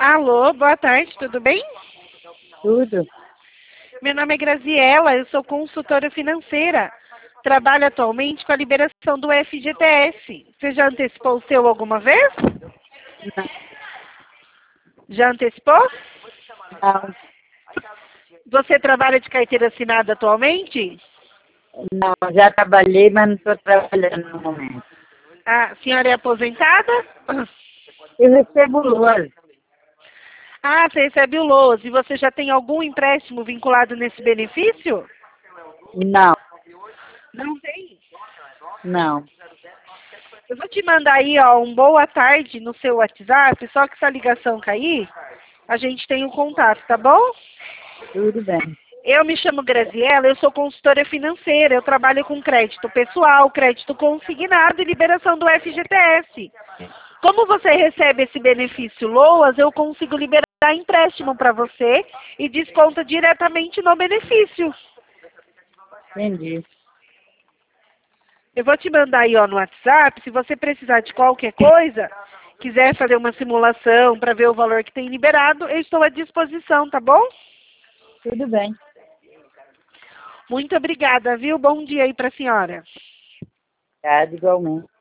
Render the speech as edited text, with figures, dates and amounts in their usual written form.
Alô, boa tarde, tudo bem? Tudo. Meu nome é Graziela, eu sou consultora financeira. Trabalho atualmente com a liberação do FGTS. Você já antecipou o seu alguma vez? Não, Já antecipou? não, Você trabalha de carteira assinada atualmente? não, já trabalhei, mas não estou trabalhando no momento. A senhora é aposentada? Eu recebo LOAS. Ah, você recebe o LOAS. E você já tem algum empréstimo vinculado nesse benefício? Não, Não tem. não. Eu vou te mandar aí, ó, um boa tarde no seu WhatsApp, só que se a ligação cair, a gente tem o contato, tá bom? Tudo bem. Eu me chamo Graziela, eu sou consultora financeira, eu trabalho com crédito pessoal, crédito consignado e liberação do FGTS. Como você recebe esse benefício LOAS, eu consigo liberar empréstimo para você e desconta diretamente no benefício. Entendi. Eu vou te mandar aí, ó, no WhatsApp, se você precisar de qualquer coisa, quiser fazer uma simulação para ver o valor que tem liberado, eu estou à disposição, tá bom? Tudo bem. Muito obrigada, viu? Bom dia aí para a senhora. Tá, igualmente.